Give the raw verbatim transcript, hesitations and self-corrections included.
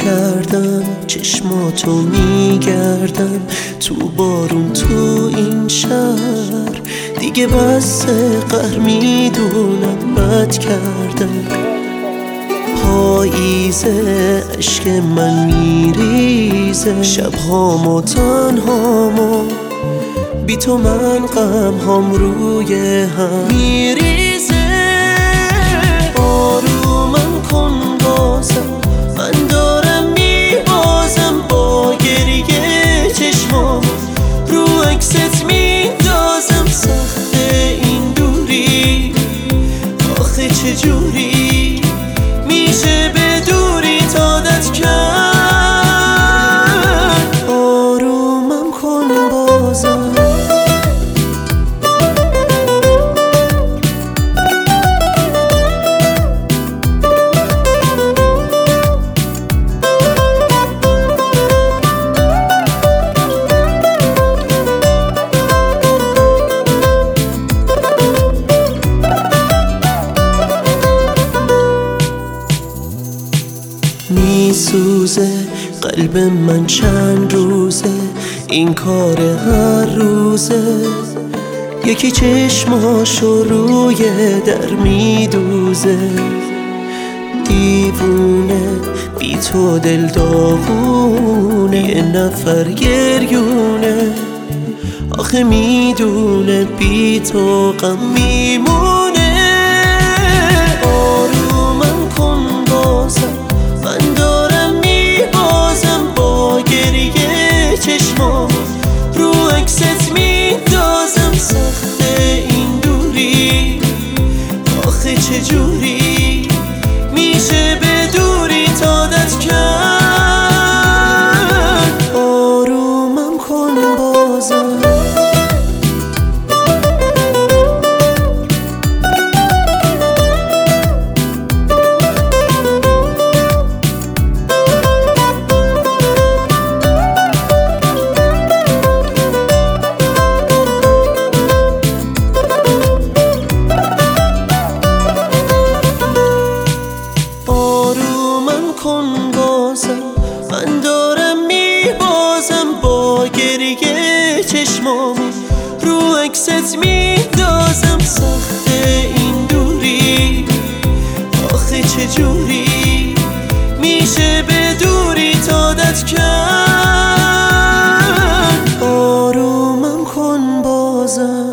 کردم چشماتو میگردم تو بارون تو این شهر دیگه بس قهر میدونم بد کردم پاییزه عشق من میریزه شبهامو تنهامو بی تو من غم هم روی هم میریزه آرومم کن بازم من دارم میبازم با گریه چشمام رو عکست میندازم سخته این دوری آخه چجوری میشه به دوری عادت کرد آرومم کن بازم میسوزه قلب من چند روزه این کار هر روزه یکی چشماشو روی در میدوزه دیوونه بی تو دل داغونه یه نفر گریونه آخه میدونه بی تو غم میمونه آرومم کن بازم من دارم میبازم با گریه چشمام رو عکست میندازم سخته این دوری آخه چجوری میشه به دوری عادت کرد آرومم کن بازم کن بازم من دارم میبازم با گریه چشمام رو عکست میندازم سخته این دوری آخه چجوری میشه به دوری عادت کرد آرومم کن بازم